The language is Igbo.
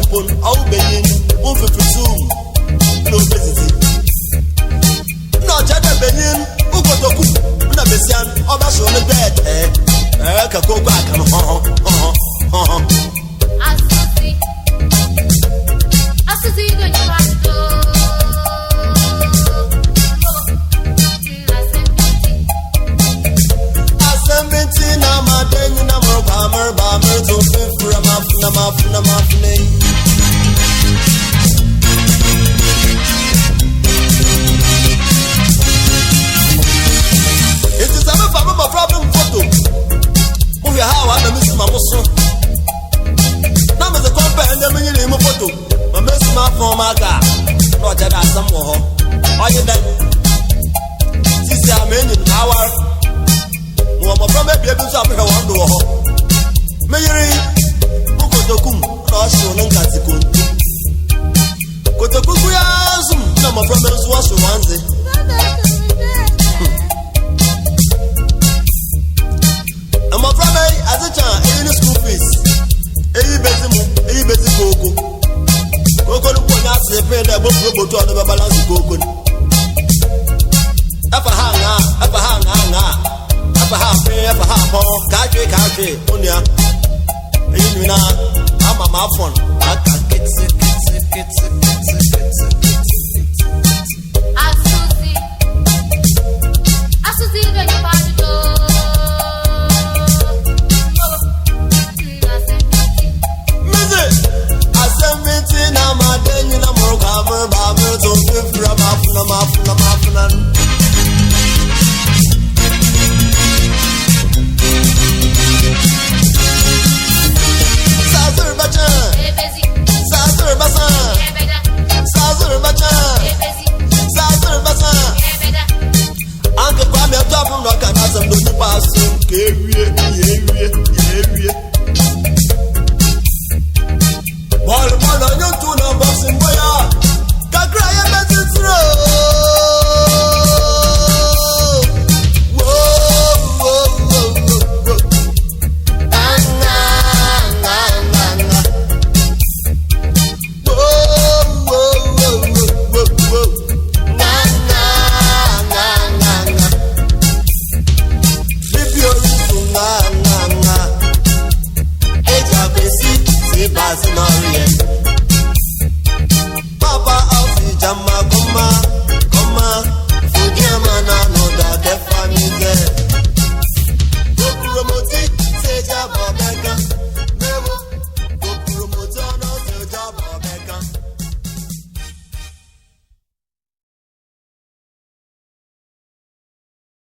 upon all being over for soon. No visiting. No, Jada Benin, Ugotoku, Nabesian, or that's on the bed. Go back and I see when you want to. Bomber to for a muff. It is a problem photo. Move how I miss my muscle. Now, as a companion, when you name a photo, I miss my phone, my car. Not that I some more. Are you done? This is a minute hour. One more from a baby, something I want to walk. Mayuri, Ukotokum, Russian and Katikun. Kotokuyasum, number from those was one. I'm a brother as a child in the school fees. Hey, Betty Coco. Coco, the one that's the pen that both go to the balance of Coco. Up a half, country, Unia. You know, I'm a phone. I can't get it. Asuzi, when you want to go. Music. I'm a den in a more cover, Bammer, so if you're a muffin. Uncle Kwame top from the canals and the pass. Ball on your two numbers in Boya. Kakraya message through. Passing on.